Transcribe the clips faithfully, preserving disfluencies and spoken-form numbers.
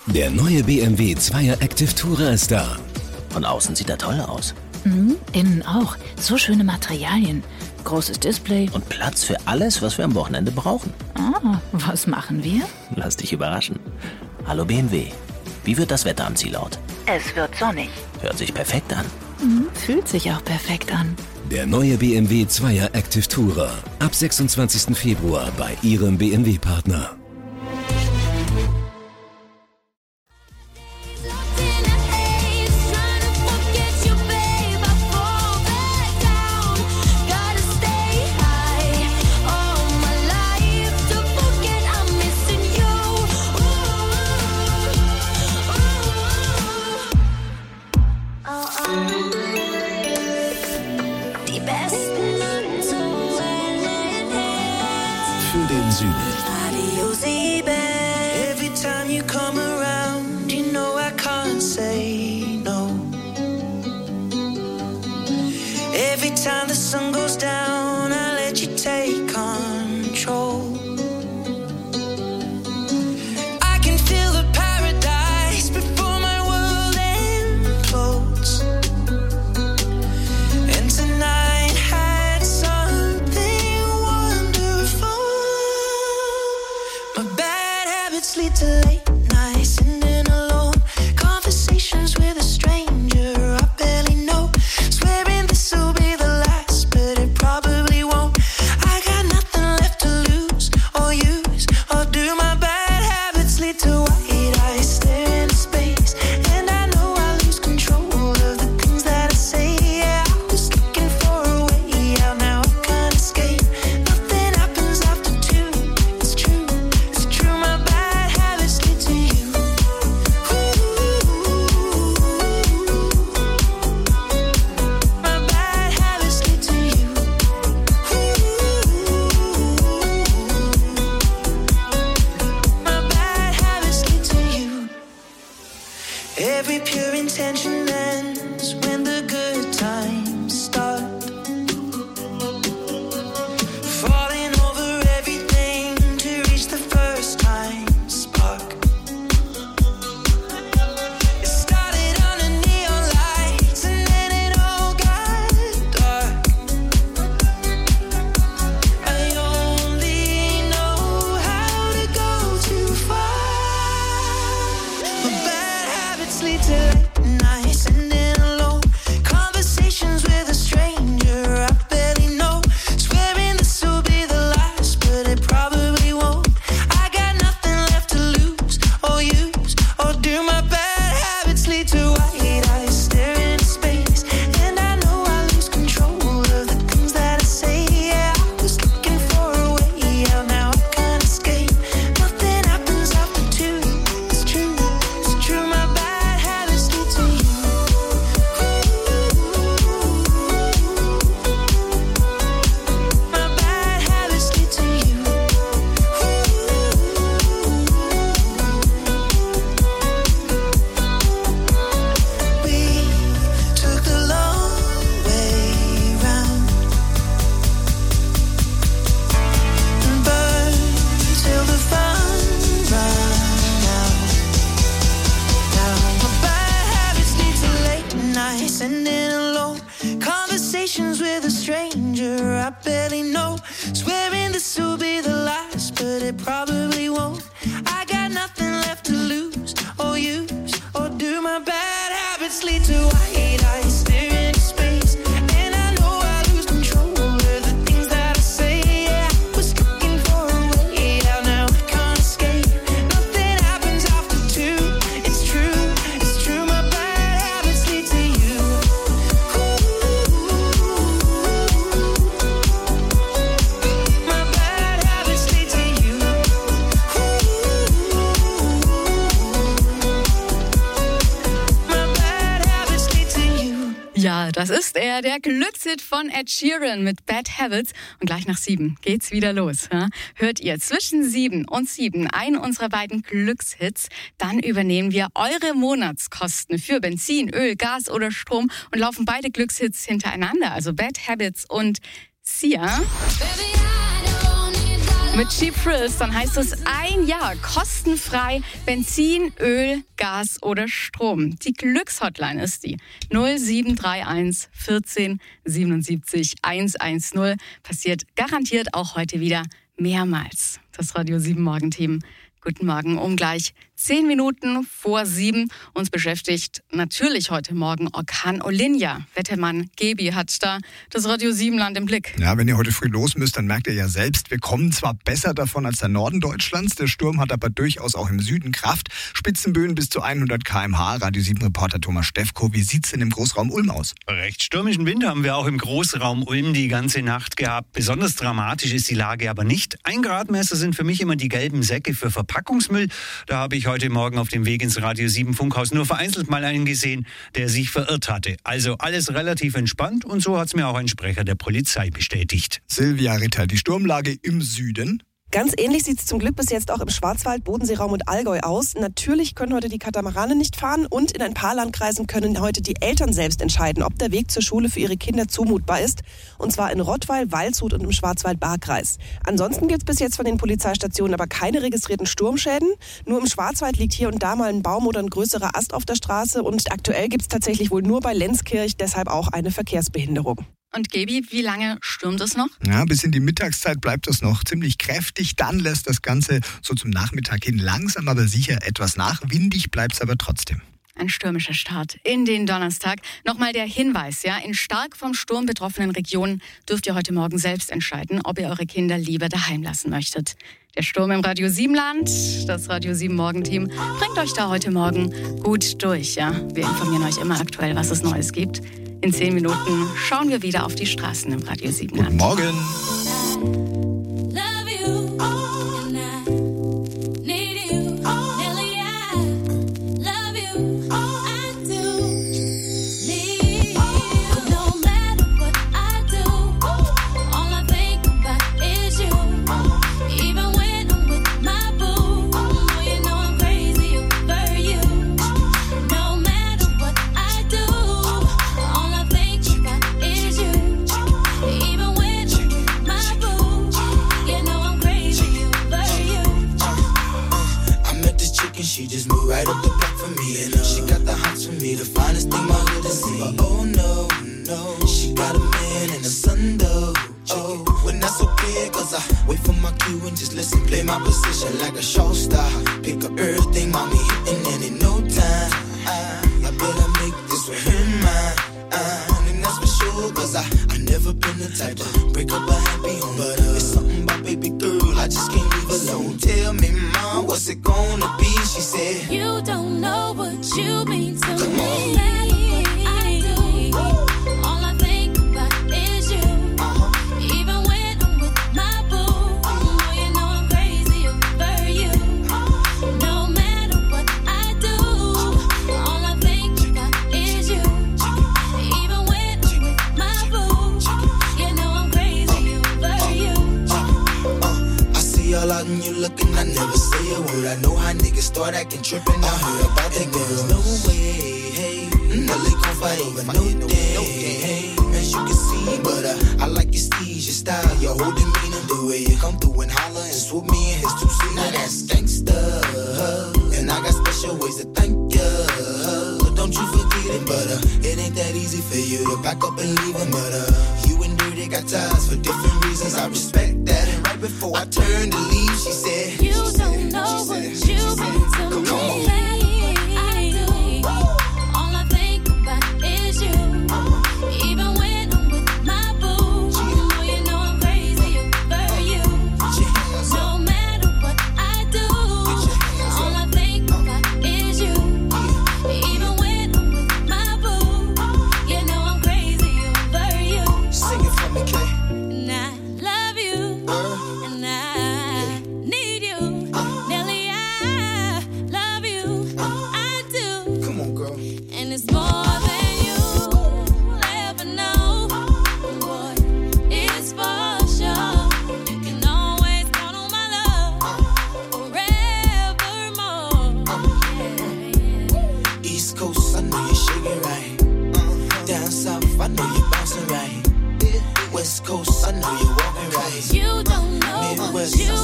Der neue B M W Zweier Active Tourer ist da. Von außen sieht er toll aus. Mhm, innen auch. So schöne Materialien. Großes Display. Und Platz für alles, was wir am Wochenende brauchen. Ah, was machen wir? Lass dich überraschen. Hallo B M W. Wie wird das Wetter am Zielort? Es wird sonnig. Hört sich perfekt an. Mhm, fühlt sich auch perfekt an. Der neue B M W Zweier Active Tourer. Ab sechsundzwanzigsten Februar bei Ihrem B M W-Partner. Die besten Für den Süden. Radio sieben. Every time you come around, you know I can't say no. Every time the sun goes down, I let you take control. I can feel the paradise before my world implodes. And tonight had something wonderful. My bad habits lead to late nights and in alone conversations with a stranger I barely know. Swearing this will be the last, but it probably won't. I got nothing left to lose or use or do. My bad habits lead to white eyes stare into space, and I know I lose control of the things that I say. Yeah, I was looking for a way out, now I can't escape. Nothing happens after two. It's true, it's true. My bad habits lead to you. My bad habits lead to you. My bad habits lead to you. Every pure intention ends when the good times start. Falling over everything to reach the first time spark. It started under neon lights and then it all got dark. I only know how to go too far. My bad habits lead to late nights and in alone conversations with a stranger I barely know. Swearing this will be the last, but it probably won't. I got nothing left to lose or use or do. My bad habits lead to white eyes staring into space, and I know I lose control of the things that I say. Yeah, I was looking for a way out, now I can't escape. Nothing happens after two. It's true, it's true. My bad habits lead to you. My bad habits lead to you. We took the long way round and burned till the fun ran out. Now my bad habits lead to late nights and in alone conversations with a stranger I barely know. Swearing this will be the last, but it probably won't. I got nothing left to lose or use or do. My bad habits lead to white eyes staring into space, and I know I lose control of the things that I say. Yeah, I was looking for a way out, now I can't escape. Nothing happens after two. It's true, it's true. My bad habits lead to you. My bad habits lead to you. My bad habits lead to you. Ja, das ist er, der Glückshit von Ed Sheeran mit Bad Habits. Und gleich nach sieben geht's wieder los. Ja? Hört ihr zwischen sieben und sieben einen unserer beiden Glückshits, dann übernehmen wir eure Monatskosten für Benzin, Öl, Gas oder Strom und laufen beide Glückshits hintereinander, also Bad Habits und Sia. Baby, I don't need dollars. Mit Cheap Thrills, dann heißt es ein Jahr kostenfrei Benzin, Öl, Gas oder Strom. Die Glückshotline ist die null sieben drei eins vierzehn siebenundsiebzig hundertzehn. Passiert garantiert auch heute wieder mehrmals. Das Radio sieben Morgenteam. Guten Morgen, um gleich zehn Minuten vor sieben. Uns beschäftigt natürlich heute Morgen Orkan Olinja. Wettermann Gebi hat da das Radio sieben Land im Blick. Ja, wenn ihr heute früh los müsst, dann merkt ihr ja selbst, wir kommen zwar besser davon als der Norden Deutschlands, der Sturm hat aber durchaus auch im Süden Kraft. Spitzenböen bis zu hundert Kilometer pro Stunde. Radio sieben Reporter Thomas Steffko, wie sieht's denn im Großraum Ulm aus? Recht stürmischen Wind haben wir auch im Großraum Ulm die ganze Nacht gehabt. Besonders dramatisch ist die Lage aber nicht. Ein Gradmesser sind für mich immer die gelben Säcke für Verpackungsmüll. Da habe ich heute Morgen auf dem Weg ins Radio sieben Funkhaus nur vereinzelt mal einen gesehen, der sich verirrt hatte. Also alles relativ entspannt und so hat es mir auch ein Sprecher der Polizei bestätigt. Silvia Ritter, die Sturmlage im Süden. Ganz ähnlich sieht es zum Glück bis jetzt auch im Schwarzwald, Bodenseeraum und Allgäu aus. Natürlich können heute die Katamarane nicht fahren und in ein paar Landkreisen können heute die Eltern selbst entscheiden, ob der Weg zur Schule für ihre Kinder zumutbar ist. Und zwar in Rottweil, Waldshut und im Schwarzwald-Baar-Kreis. Ansonsten gibt es bis jetzt von den Polizeistationen aber keine registrierten Sturmschäden. Nur im Schwarzwald liegt hier und da mal ein Baum oder ein größerer Ast auf der Straße. Und aktuell gibt es tatsächlich wohl nur bei Lenzkirch deshalb auch eine Verkehrsbehinderung. Und Gebi, wie lange stürmt es noch? Ja, bis in die Mittagszeit bleibt es noch ziemlich kräftig. Dann lässt das Ganze so zum Nachmittag hin langsam, aber sicher etwas nach. Windig bleibt es aber trotzdem. Ein stürmischer Start in den Donnerstag. Nochmal der Hinweis, ja, in stark vom Sturm betroffenen Regionen dürft ihr heute Morgen selbst entscheiden, ob ihr eure Kinder lieber daheim lassen möchtet. Der Sturm im Radio sieben Land, das Radio sieben Morgenteam, bringt euch da heute Morgen gut durch, ja. Wir informieren euch immer aktuell, was es Neues gibt. In zehn Minuten schauen wir wieder auf die Straßen im Radio sieben Land. Guten Morgen. She just moved right up the block for me, and uh, she got the hots for me, the finest thing my hood has seen. But oh no, no, she got a man and a son though. Oh, when that's okay, cause I wait for my cue and just listen, play my position like a show star. Pick up everything, mommy hitting, and in no time, I, I better make this with him mine. Uh, and that's for sure, cause I, I never been the type to break up a happy home. But uh, it's something about baby girl, I just can't leave alone. Tell me, mom, what's it gonna be? She said, you don't know what you mean to Come me. on. I do. All I think about is you. Uh-huh. Even when I'm with my boo, oh, you know I'm crazy over you. No matter what I do, all I think about is you. Even when I'm with my boo, you know I'm crazy over you. Uh, I see all out and you looking, I never say a word. I know how niggas start acting trippin'. I heard about that girl. There's no way, hey, Nelly gon' fight over no day, hey, as you can see. But uh, I like your steez, your style, your whole demeanor, the way you come through and holler and swoop me in his two seat. Now that's gangsta, and I got special ways to thank ya. Don't you forget it, but uh, it ain't that easy for you to back up and leave him. But uh, you and Dirty got ties for different reasons. I respect that. And right before I turned to leave, she said, You don't know what you mean to Come me. on. I do. All I think about is you. Even when I'm with my boo, oh, you know I'm crazy over you. No matter what I do, all I think about is you. Even when I'm with my boo, you know I'm crazy over you. Sing it for me, Kay. And I love you.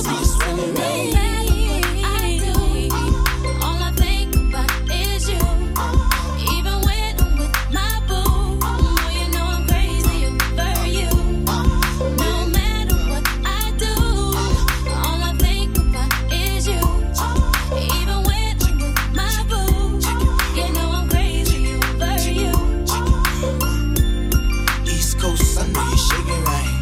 close to me. I do. All I think about is you. Even when I'm with my boo, oh, you know I'm crazy over you. No matter what I do, all I think about is you. Even when I'm with my boo, you know I'm crazy over you. East Coast, I know you shake it right.